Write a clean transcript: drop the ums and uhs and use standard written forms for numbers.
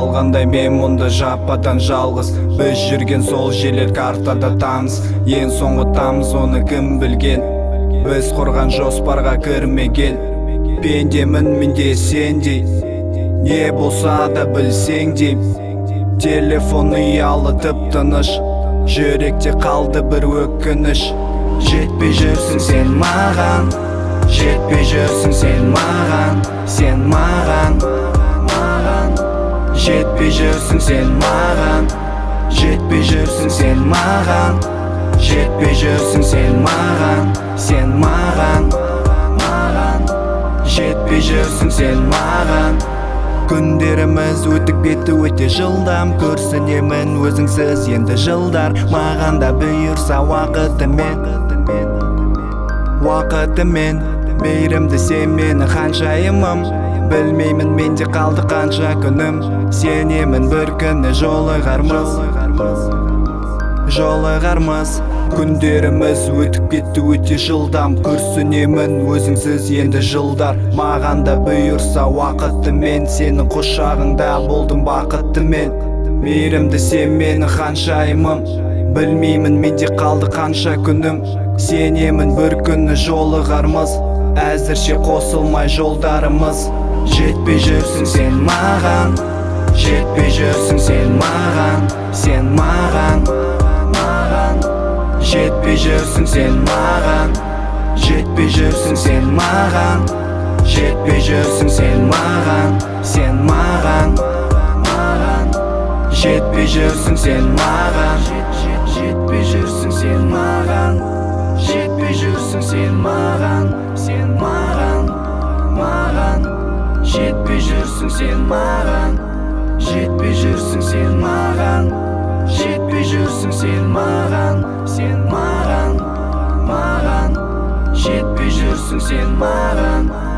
қалғандай мен мұнда жападан жалғыз. Біз жүрген сол жерлер картада таныс. Ең соңғы тамыз оны кім білген. Біз құрған жоспарға кірмеген. Пендемін менде сендей, не болса да білсең дейм. Телефон ұялы тып-тыныш, жүректе қалды бір өкініш. Жетпей жүрсің сен маған, жетпей жүрсің сен маған, сен маған. Жетпей жүрсің сен маған, жетпей жүрсің сен маған, жетпей жүрсің сен маған, сен маған. Жетпей жүрсің сен маған. Күндеріміз өтіп кетті өте жылдам. Көрсінемін өзіңсіз енді жылдар. Маған да бұйырса уақытымен мейірімді сен мені ханшайымым. Білмеймін менде қалды қанша күнім. Сенемін бір күні жолығармыз. Күндеріміз өтіп кетті өте жылдам. Күрсінемін өзіңсіз енді жылдар. Маған да бұйырса уақытымен сенің құшағыңда болдым бақыттымен. Мейірімді сен мені ханшайымым. Білмеймін менде қалды қанша күнім. Сенемін бір күні жолығармыз. Әзірше қосылмай жолдарымыз. Жетпей жүрсің сен маған, жетпей жүрсің сен маған, сен маған. Жетпей жүрсің сен маған, жетпей жүрсің сен маған, жетпей жүрсің сен маған, сен маған. Жетпей жүрсің сен маған, жетпей жүрсің сен маған, жетпей жүрсің сен маған, сен маған. Жетпей жүрсің сен маған, жетпей жүрсің сен маған, жетпей жүрсің сен маған, сен маған. Жетпей жүрсің сен маған.